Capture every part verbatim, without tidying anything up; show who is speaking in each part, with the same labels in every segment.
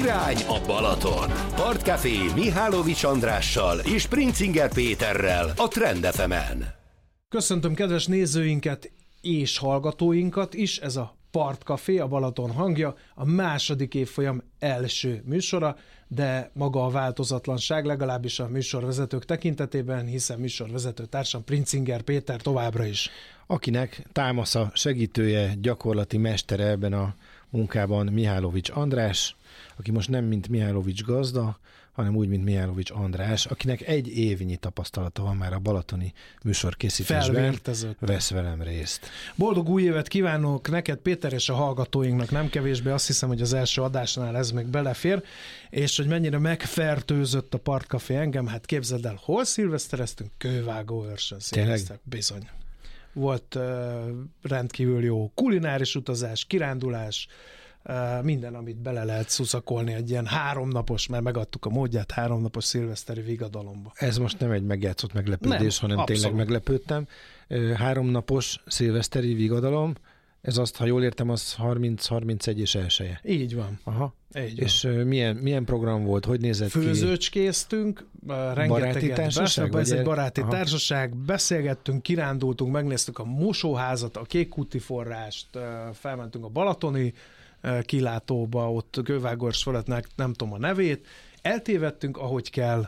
Speaker 1: Irány a Balaton. Partcafé Mihálovics Andrással és Princinger Péterrel a Trend ef emen.
Speaker 2: Köszöntöm kedves nézőinket és hallgatóinkat is, ez a Partcafé, a Balaton hangja, a második évfolyam első műsora, de maga a változatlanság legalábbis a műsorvezetők tekintetében, hiszen műsorvezető társam Princinger Péter továbbra is.
Speaker 3: Akinek támasza, segítője, gyakorlati mestere ebben a munkában Mihálovics András, aki most nem mint Mihálovics gazda, hanem úgy, mint Mihálovics András, akinek egy évnyi tapasztalata van már a balatoni műsorkészítésben, vesz velem részt.
Speaker 2: Boldog új évet kívánok neked, Péter, és a hallgatóinknak nem kevésbé, azt hiszem, hogy az első adásnál ez még belefér, és hogy mennyire megfertőzött a Partcafé engem, hát képzeld el, hol szilvesztereztünk? Kővágóőrsön szilveszter, bizony. Volt uh, rendkívül jó kulináris utazás, kirándulás, Uh, minden, amit bele lehet szuszakolni egy ilyen háromnapos, mert megadtuk a módját, háromnapos szilveszteri vigadalomba.
Speaker 3: Ez most nem egy megjátszott meglepődés, nem, hanem abszolút. Tényleg meglepődtem. Háromnapos szilveszteri vigadalom, ez azt, ha jól értem, az harminc harmincegy és elsője.
Speaker 2: Így van.
Speaker 3: Aha.
Speaker 2: Így
Speaker 3: és
Speaker 2: van.
Speaker 3: Milyen, milyen program volt? Hogy nézett ki?
Speaker 2: Főzőcskéztünk,
Speaker 3: baráti társaság?
Speaker 2: Ez egy baráti Aha. társaság, beszélgettünk, kirándultunk, megnéztük a mosóházat, a Kékkúti forrást, felmentünk a balatoni kilátóba, ott Kővágóörs fölött, nem tudom a nevét, eltévedtünk, ahogy kell,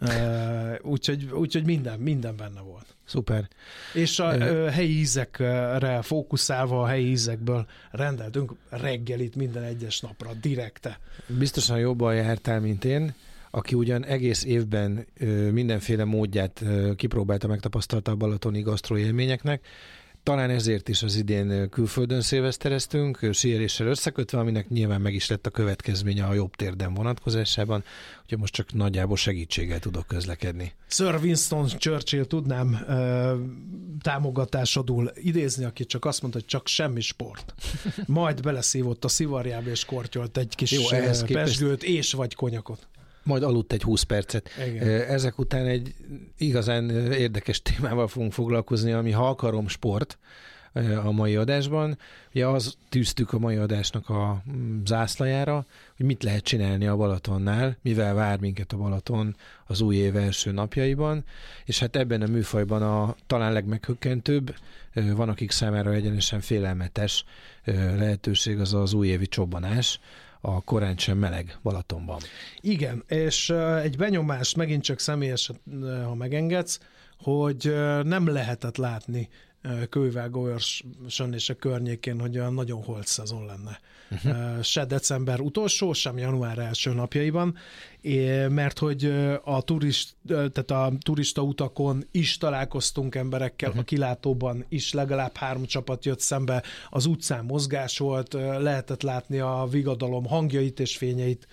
Speaker 2: úgyhogy, úgyhogy minden, minden benne volt.
Speaker 3: Szuper.
Speaker 2: És a Ö... helyi ízekre fókuszálva, a helyi ízekből rendeltünk reggelit minden egyes napra, direkte.
Speaker 3: Biztosan jobban jártál, mint én, aki ugyan egész évben mindenféle módját kipróbálta, megtapasztalta a balatoni gasztroélményeknek. Talán ezért is az idén külföldön szilvesztereztünk, síeléssel összekötve, aminek nyilván meg is lett a következménye a jobb térdem vonatkozásában, úgyhogy most csak nagyjából segítséggel tudok közlekedni.
Speaker 2: Sir Winston Churchill tudnám ö, támogatásodul idézni, aki csak azt mondta, hogy csak semmi sport. Majd beleszívott a szivarjába és kortyolt egy kis Jó, pezsgőt és vagy konyakot.
Speaker 3: Majd aludt egy húsz percet.
Speaker 2: Igen.
Speaker 3: Ezek után egy igazán érdekes témával fogunk foglalkozni, ami ha akarom sport a mai adásban. Ugye az tűztük a mai adásnak a zászlajára, hogy mit lehet csinálni a Balatonnál, mivel vár minket a Balaton az új év első napjaiban, és hát ebben a műfajban a talán legmeghökkentőbb, van akik számára egyenesen félelmetes lehetőség az az újévi csobbanás, a korán sem meleg Balatonban.
Speaker 2: Igen, és egy benyomást megint csak személyes, ha megengedsz, hogy nem lehetett látni Kővágóőrsön és a környékén, hogy olyan nagyon holt szezon lenne. Uh-huh. Se december utolsó, sem január első napjaiban, mert hogy a, turist, tehát a turista utakon is találkoztunk emberekkel, uh-huh. a kilátóban is legalább három csapat jött szembe, az utcán mozgás volt, lehetett látni a vigadalom hangjait és fényeit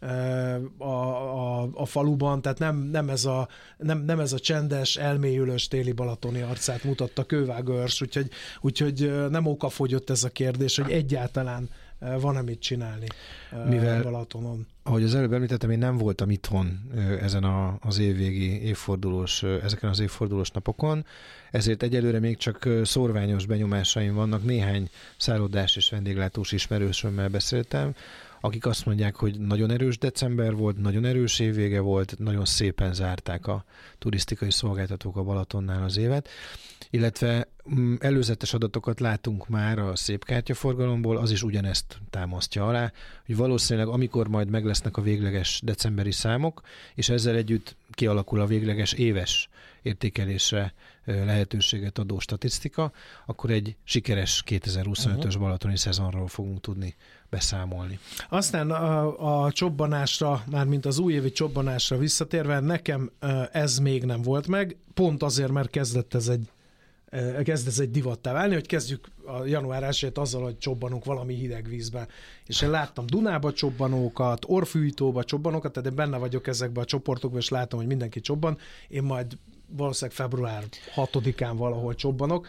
Speaker 2: a, a, a faluban, tehát nem, nem, ez a, nem, nem ez a csendes, elmélyülős téli balatoni arcát mutatta Kővágóörs, úgyhogy, úgyhogy nem okafogyott ez a kérdés, hogy egyáltalán van-e mit csinálni Mivel, Balatonon.
Speaker 3: Ahogy az előbb említettem, én nem voltam itthon ezen a, az évvégi évfordulós, ezeken az évfordulós napokon, ezért egyelőre még csak szórványos benyomásaim vannak, néhány szállodás és vendéglátós ismerősömmel beszéltem, akik azt mondják, hogy nagyon erős december volt, nagyon erős évvége volt, nagyon szépen zárták a turisztikai szolgáltatók a Balatonnál az évet, illetve előzetes adatokat látunk már a szépkártyaforgalomból, az is ugyanezt támasztja alá, hogy valószínűleg amikor majd meg lesznek a végleges decemberi számok, és ezzel együtt kialakul a végleges éves értékelésre lehetőséget adó statisztika, akkor egy sikeres kétezer-huszonötös uh-huh. balatoni szezonról fogunk tudni beszámolni.
Speaker 2: Aztán a, a csobbanásra, mármint az újévi csobbanásra visszatérve, nekem ez még nem volt meg, pont azért, mert kezdett ez egy kezd ez egy divattá válni, hogy kezdjük a január elsejét azzal, hogy csobbanunk valami hideg vízben. És én láttam Dunába csobbanókat, Orfűjtóba csobbanókat, tehát én benne vagyok ezekben a csoportokban, és látom, hogy mindenki csobban. Én majd valószínűleg február hatodikán valahol csobbanok.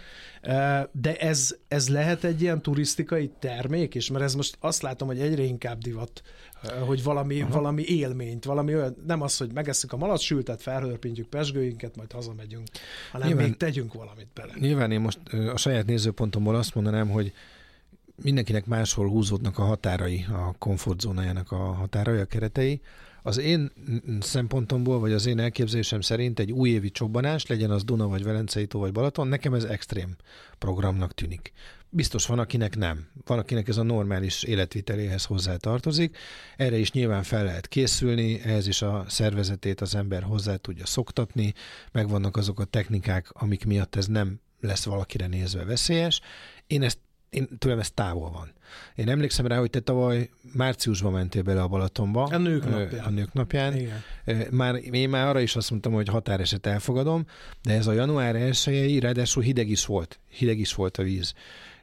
Speaker 2: De ez, ez lehet egy ilyen turisztikai termék is, mert ez most azt látom, hogy egyre inkább divat, hogy valami, valami élményt, valami olyan, nem az, hogy megesszük a malacsültet, felhörpintjük pezsgőinket, majd hazamegyünk, hanem nyilván, még tegyünk valamit bele.
Speaker 3: Nyilván én most a saját nézőpontomból azt mondanám, hogy mindenkinek máshol húzódnak a határai, a komfortzónájának a határai, a keretei. Az én szempontomból, vagy az én elképzelésem szerint egy újévi csobbanás, legyen az Duna, vagy Velencei tó, vagy Balaton, nekem ez extrém programnak tűnik. Biztos van, akinek nem. Van, akinek ez a normális életviteléhez hozzá tartozik. Erre is nyilván fel lehet készülni, ehhez is a szervezetét az ember hozzá tudja szoktatni, megvannak azok a technikák, amik miatt ez nem lesz valakire nézve veszélyes. Én ezt Én, tőlem ez távol van. Én emlékszem rá, hogy te tavaly márciusban mentél bele a Balatonba.
Speaker 2: A nők napján.
Speaker 3: A nők napján.
Speaker 2: Igen.
Speaker 3: Már, én már arra is azt mondtam, hogy határeset elfogadom, de ez a január elsejei, ráadásul hideg is volt. Hideg is volt a víz.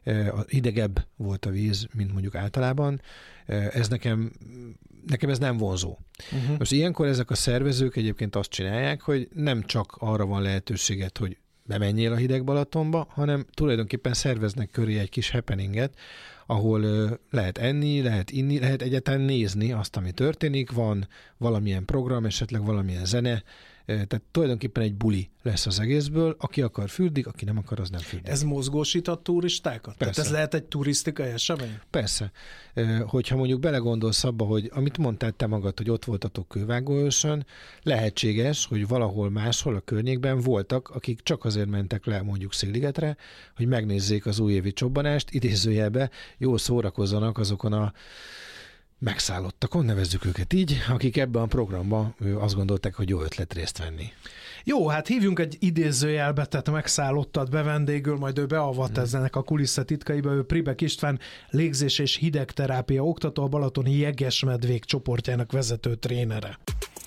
Speaker 3: Hidegebb volt a víz, mint mondjuk általában. Ez nekem, nekem ez nem vonzó. Uh-huh. Most ilyenkor ezek a szervezők egyébként azt csinálják, hogy nem csak arra van lehetőséget, hogy bemenjél a hideg Balatonba, hanem tulajdonképpen szerveznek köré egy kis happeninget, ahol ö, lehet enni, lehet inni, lehet egyáltalán nézni azt, ami történik, van valamilyen program, esetleg valamilyen zene, ö, tehát tulajdonképpen egy buli lesz az egészből, aki akar fürdik, aki nem akar, az nem fürdik.
Speaker 2: Ez mozgósít a turistákat?
Speaker 3: Persze.
Speaker 2: Tehát ez lehet egy turisztikai esemény?
Speaker 3: Persze. Ö, hogyha mondjuk belegondolsz abba, hogy amit mondtál te magad, hogy ott voltatok Kővágóőrsön, lehetséges, hogy valahol máshol a környékben voltak, akik csak azért mentek le mondjuk Széligetre, hogy megnézzék az újévi csobbanást, idézőjelbe jól szórakozzanak azokon a megszállottakon, nevezzük őket így, akik ebben a programban azt gondolták, hogy jó ötlet részt venni.
Speaker 2: Jó, hát hívjunk egy idézőjelbe, tehát megszállottat be vendégül, majd ő beavat hmm. ezenek a kulisszatitkaiba, ő Pribek István, légzés és hidegterápia oktató, a Balatoni Jegesmedvék csoportjának vezető trénere.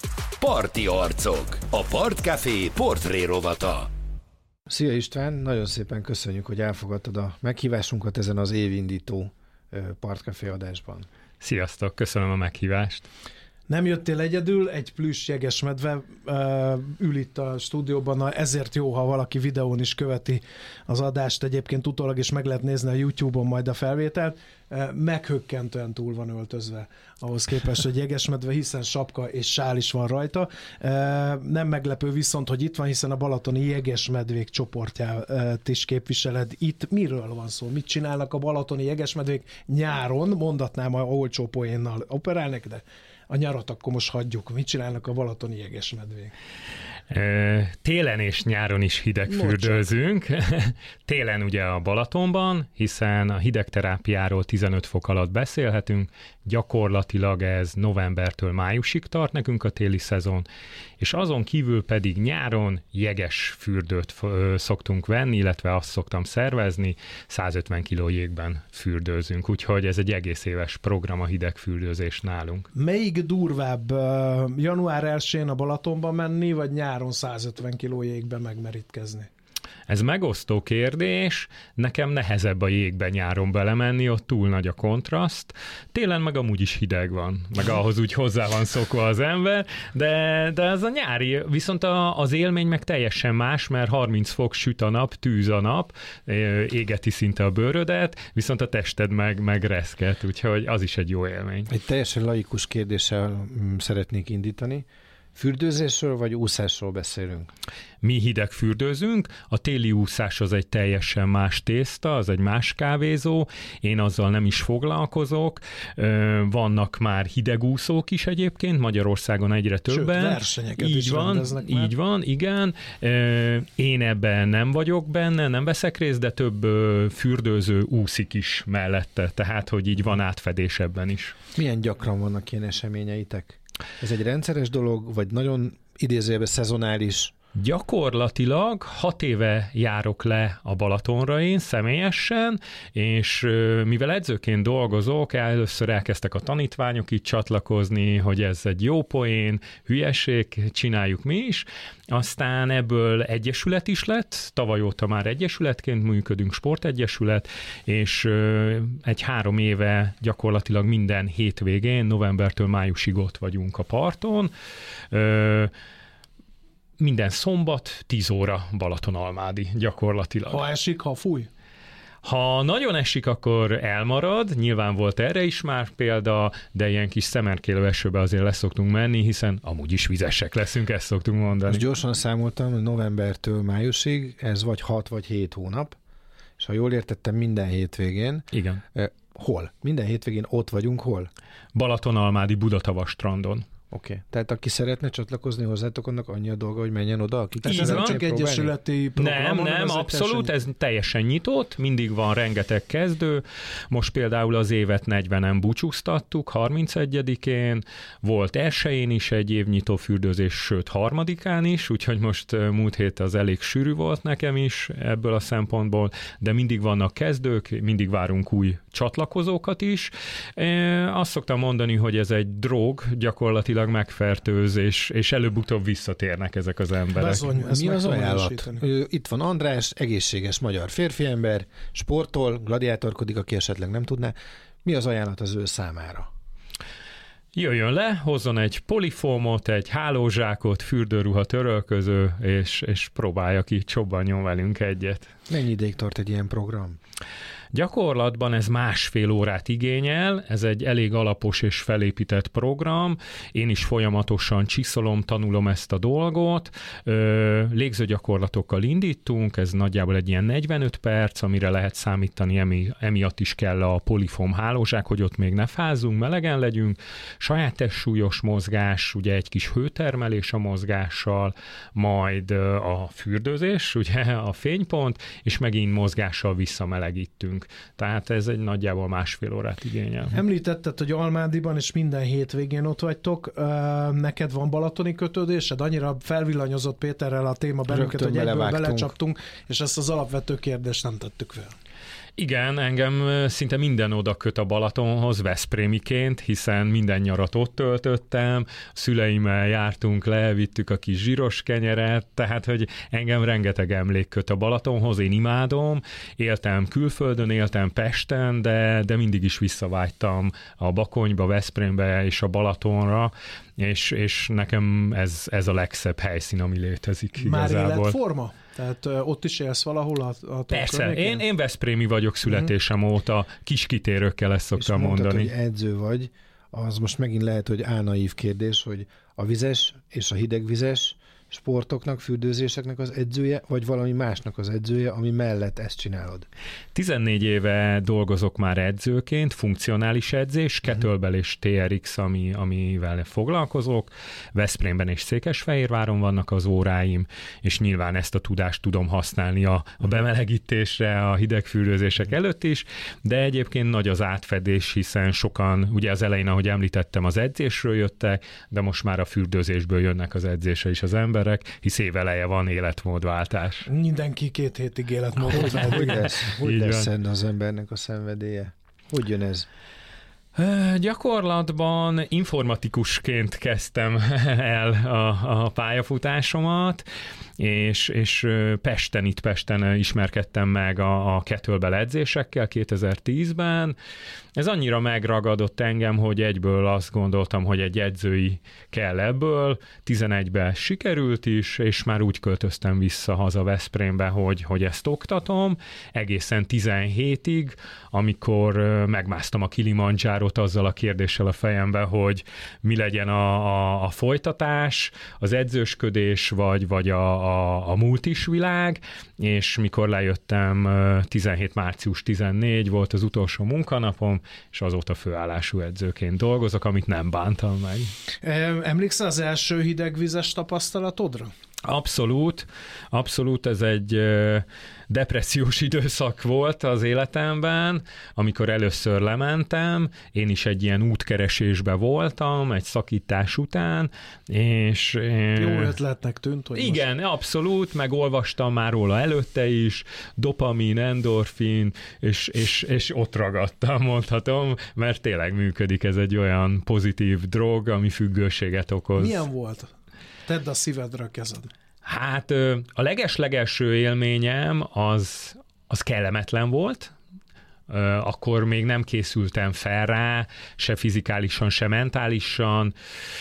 Speaker 1: Parti arcok, a Partcafé portré rovata.
Speaker 3: Szia István, nagyon szépen köszönjük, hogy elfogadtad a meghívásunkat ezen az évindító Partcafé adásban.
Speaker 4: Sziasztok, köszönöm a meghívást.
Speaker 2: Nem jöttél egyedül, egy plüss jegesmedve uh, ül itt a stúdióban, na ezért jó, ha valaki videón is követi az adást, egyébként utólag is meg lehet nézni a YouTube-on majd a felvételt, uh, meghökkentően túl van öltözve ahhoz képest, hogy jegesmedve, hiszen sapka és sál is van rajta. Uh, nem meglepő viszont, hogy itt van, hiszen a Balatoni Jegesmedvék csoportját is képviseled. Itt miről van szó? Mit csinálnak a Balatoni Jegesmedvék nyáron? Mondatnám, a olcsó poénnal operálnak, de a nyarat akkor most hagyjuk. Mit csinálnak a Balatoni Jegesmedvék?
Speaker 4: Télen és nyáron is hidegfürdőzünk. Télen ugye a Balatonban, hiszen a hidegterápiáról tizenöt fok alatt beszélhetünk, gyakorlatilag ez novembertől májusig tart nekünk a téli szezon, és azon kívül pedig nyáron jeges fürdőt szoktunk venni, illetve azt szoktam szervezni, százötven kiló jégben fürdőzünk, úgyhogy ez egy egész éves program a hidegfürdőzés nálunk.
Speaker 2: Melyik durvább, január elsején a Balatonba menni, vagy nyáron százötven kiló jégben megmerítkezni?
Speaker 4: Ez megosztó kérdés, nekem nehezebb a jégbe nyáron belemenni, ott túl nagy a kontraszt, télen meg amúgy is hideg van, meg ahhoz úgy hozzá van szokva az ember, de, de ez a nyári, viszont a, az élmény meg teljesen más, mert harminc fok süt a nap, tűz a nap, égeti szinte a bőrödet, viszont a tested meg, meg reszket, úgyhogy az is egy jó élmény.
Speaker 3: Egy teljesen laikus kérdéssel szeretnék indítani. Fürdőzésről vagy úszásról beszélünk?
Speaker 4: Mi hideg fürdőzünk, a téli úszás az egy teljesen más tészta, az egy más kávézó, én azzal nem is foglalkozok, vannak már hidegúszók is egyébként, Magyarországon egyre többen.
Speaker 2: Sőt, versenyeket
Speaker 4: így
Speaker 2: is
Speaker 4: van,
Speaker 2: rendeznek már.
Speaker 4: Így van, igen. Én ebben nem vagyok benne, nem veszek részt, de több fürdőző úszik is mellette, tehát hogy így van átfedés ebben is.
Speaker 3: Milyen gyakran vannak ilyen eseményeitek? Ez egy rendszeres dolog, vagy nagyon idézőjelben szezonális?
Speaker 4: Gyakorlatilag hat éve járok le a Balatonra én személyesen, és mivel edzőként dolgozok, először elkezdtek a tanítványok itt csatlakozni, hogy ez egy jó poén, hülyeség, csináljuk mi is. Aztán ebből egyesület is lett, tavaly óta már egyesületként működünk, sportegyesület, és egy három éve gyakorlatilag minden hétvégén, novembertől májusig ott vagyunk a parton. Minden szombat, tíz óra Balatonalmádi gyakorlatilag.
Speaker 2: Ha esik, ha fúj?
Speaker 4: Ha nagyon esik, akkor elmarad, nyilván volt erre is már példa, de ilyen kis szemerkélő esőbe azért leszoktunk menni, hiszen amúgy is vizesek leszünk, ezt szoktunk mondani.
Speaker 3: Most gyorsan számoltam, hogy novembertől májusig ez vagy hat vagy hét hónap, és ha jól értettem, minden hétvégén.
Speaker 4: Igen.
Speaker 3: Hol? Minden hétvégén ott vagyunk, hol?
Speaker 4: Balatonalmádi Budatavas strandon.
Speaker 3: Oké. Okay. Tehát aki szeretne csatlakozni hozzátok, annak annyi a dolga, hogy menjen oda, akik
Speaker 2: ez nem csak egyesületi program.
Speaker 4: Nem, nem, ez abszolút, teljesen... ez teljesen nyitott, mindig van rengeteg kezdő. Most például az évet negyvenen búcsúztattuk, harmincegyedikén, volt elsőjén is egy évnyitó fürdőzés, sőt harmadikán is, úgyhogy most múlt hét az elég sűrű volt nekem is ebből a szempontból, de mindig vannak kezdők, mindig várunk új csatlakozókat is. Azt szoktam mondani, hogy ez egy drog, gyakorlatilag megfertőzés, és előbb-utóbb visszatérnek ezek az emberek.
Speaker 2: Bezony, ez
Speaker 3: mi az ajánlat? Itt van András, egészséges magyar férfiember, sportol, gladiátorkodik, aki esetleg nem tudná. Mi az ajánlat az ő számára?
Speaker 4: Jöjjön le, hozzon egy polifómot, egy hálózsákot, fürdőruha, törölköző, és, és próbálja ki, csobbanjon velünk egyet.
Speaker 3: Mennyi ideig tart egy ilyen program?
Speaker 4: Gyakorlatban ez másfél órát igényel, ez egy elég alapos és felépített program, én is folyamatosan csiszolom, tanulom ezt a dolgot, légzőgyakorlatokkal indítunk, ez nagyjából egy ilyen negyvenöt perc, amire lehet számítani, emi, emiatt is kell a polifóm hálózsák, hogy ott még ne fázzunk, melegen legyünk, saját testsúlyos mozgás, ugye egy kis hőtermelés a mozgással, majd a fürdőzés, ugye a fénypont, és megint mozgással visszamelegítünk. Tehát ez egy nagyjából másfél órát igényel.
Speaker 2: Említetted, hogy Almádiban és minden hétvégén ott vagytok. Neked van balatoni kötődésed? Annyira felvillanyozott Péterrel a téma bennünket, hogy egyből belecsaptunk, és ezt az alapvető kérdést nem tettük fel.
Speaker 4: Igen, engem szinte minden oda köt a Balatonhoz, veszprémiként, hiszen minden nyarat ott töltöttem, szüleimmel jártunk le, vittük a kis zsíros kenyeret, tehát, hogy engem rengeteg emlék köt a Balatonhoz, én imádom, éltem külföldön, éltem Pesten, de, de mindig is visszavágytam a Bakonyba, Veszprémbe és a Balatonra, és, és nekem ez, ez a legszebb helyszín, ami létezik igazából.
Speaker 2: Már életforma? Tehát uh, ott is élsz valahol a, a
Speaker 4: Persze, én, én veszprémi vagyok születésem mm. óta, kis kitérőkkel ezt szoktam mondani. És mondtad,
Speaker 3: hogy edző vagy, az most megint lehet, hogy álnaív kérdés, hogy a vizes és a hidegvizes sportoknak, fürdőzéseknek az edzője, vagy valami másnak az edzője, ami mellett ezt csinálod?
Speaker 4: tizennégy éve dolgozok már edzőként, funkcionális edzés, uh-huh. kettlebell és té er iksz, ami, amivel foglalkozok. Veszprémben és Székesfehérváron vannak az óráim, és nyilván ezt a tudást tudom használni a, a bemelegítésre, a hidegfürdőzések előtt is, de egyébként nagy az átfedés, hiszen sokan, ugye az elején, ahogy említettem, az edzésről jöttek, de most már a fürdőzésből jönnek az edzésre is az ember, hisz éveleje van, életmódváltás.
Speaker 2: Mindenki két hétig életmódváltás.
Speaker 3: Hogy lesz, hogy lesz az embernek a szenvedélye? Hogy jön ez?
Speaker 4: Gyakorlatban informatikusként kezdtem el a, a pályafutásomat, és, és Pesten, itt Pesten ismerkedtem meg a, a kettlebell edzésekkel kétezer-tízben. Ez annyira megragadott engem, hogy egyből azt gondoltam, hogy egy edzői kell ebből. tizenegyben sikerült is, és már úgy költöztem vissza haza Veszprémbe, hogy, hogy ezt oktatom. Egészen tizenhétig, amikor megmásztam a Kilimandzsárot azzal a kérdéssel a fejembe, hogy mi legyen a, a, a folytatás, az edzősködés, vagy, vagy a, a, a multis világ, és mikor lejöttem, tizenhét március tizennégy volt az utolsó munkanapom, és azóta főállású edzőként dolgozok, amit nem bántam meg.
Speaker 2: Emlékszel az első hidegvizes tapasztalatodra?
Speaker 4: Abszolút, abszolút ez egy ö, depressziós időszak volt az életemben, amikor először lementem, én is egy ilyen útkeresésbe voltam, egy szakítás után, és...
Speaker 2: Jó ötletnek tűnt, hogy
Speaker 4: igen,
Speaker 2: most...
Speaker 4: abszolút, megolvastam már róla előtte is, dopamin, endorfin, és, és, és ott ragadtam, mondhatom, mert tényleg működik, ez egy olyan pozitív drog, ami függőséget okoz.
Speaker 2: Milyen volt? Tedd a szívedre a kezed.
Speaker 4: Hát a leges-legelső élményem az, az kellemetlen volt, akkor még nem készültem fel rá, se fizikálisan, se mentálisan.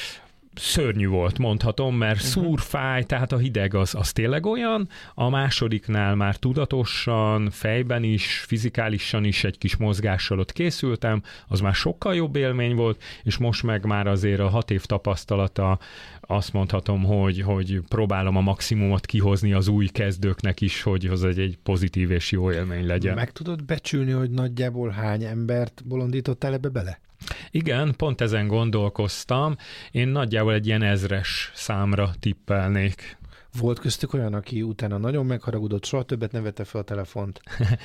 Speaker 4: szörnyű volt, mondhatom, mert uh-huh. szúr, fáj, tehát a hideg az, az tényleg olyan, a másodiknál már tudatosan, fejben is, fizikálisan is egy kis mozgással ott készültem, az már sokkal jobb élmény volt, és most meg már azért a hat év tapasztalata, azt mondhatom, hogy, hogy próbálom a maximumot kihozni az új kezdőknek is, hogy az egy, egy pozitív és jó élmény legyen.
Speaker 3: Meg tudod becsülni, hogy nagyjából hány embert bolondítottál ebbe bele?
Speaker 4: Igen, pont ezen gondolkoztam. Én nagyjából egy ilyen ezres számra tippelnék.
Speaker 3: Volt köztük olyan, aki utána nagyon megharagudott, soha többet ne vette fel a telefont?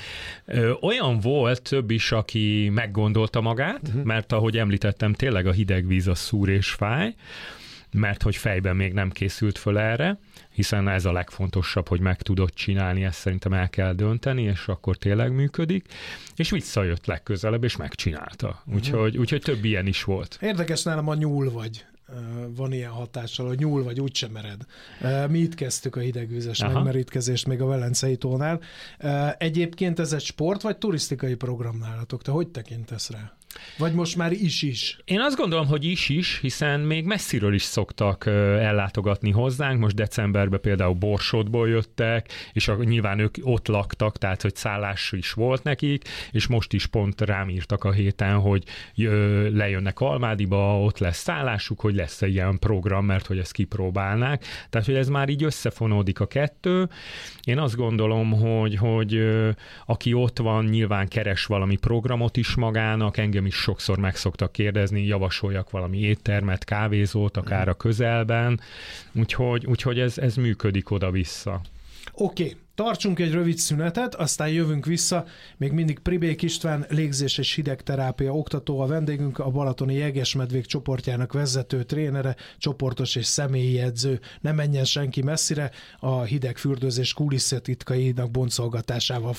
Speaker 4: Olyan volt több is, aki meggondolta magát, uh-huh. mert ahogy említettem, tényleg a hideg víz a szúr és fáj, mert hogy fejben még nem készült föl erre, hiszen ez a legfontosabb, hogy meg tudod csinálni, ezt szerintem el kell dönteni, és akkor tényleg működik, és visszajött legközelebb, és megcsinálta. Úgyhogy, úgyhogy több ilyen is volt.
Speaker 2: Érdekes, nálam a nyúl vagy. Van ilyen hatással, hogy nyúl vagy, úgysem mered. Mi itt kezdtük a hidegvizes Aha. megmerítkezést még a Velencei tónál. Egyébként ez egy sport, vagy turisztikai program nálatok? Te hogy tekintesz rá? Vagy most már is-is?
Speaker 4: Én azt gondolom, hogy is-is, hiszen még messziről is szoktak ellátogatni hozzánk. Most decemberben például Borsodból jöttek, és nyilván ők ott laktak, tehát hogy szállás is volt nekik, és most is pont rám írtak a héten, hogy lejönnek Almádiba, ott lesz szállásuk, hogy lesz egy ilyen program, mert hogy ezt kipróbálnák. Tehát, hogy ez már így összefonódik a kettő. Én azt gondolom, hogy, hogy aki ott van, nyilván keres valami programot is magának, engem is sokszor meg szoktak kérdezni, javasoljak valami éttermet, kávézót, akár a közelben, úgyhogy, úgyhogy ez, ez működik oda-vissza.
Speaker 2: Oké, okay. Tartsunk egy rövid szünetet, aztán jövünk vissza. Még mindig Pribék István, légzés és hidegterápia oktató, a vendégünk, a balatoni jegesmedvék csoportjának vezető trénere, csoportos és személyi edző. Ne menjen senki messzire, a hidegfürdőzés kulisszatitkainak boncolgatásával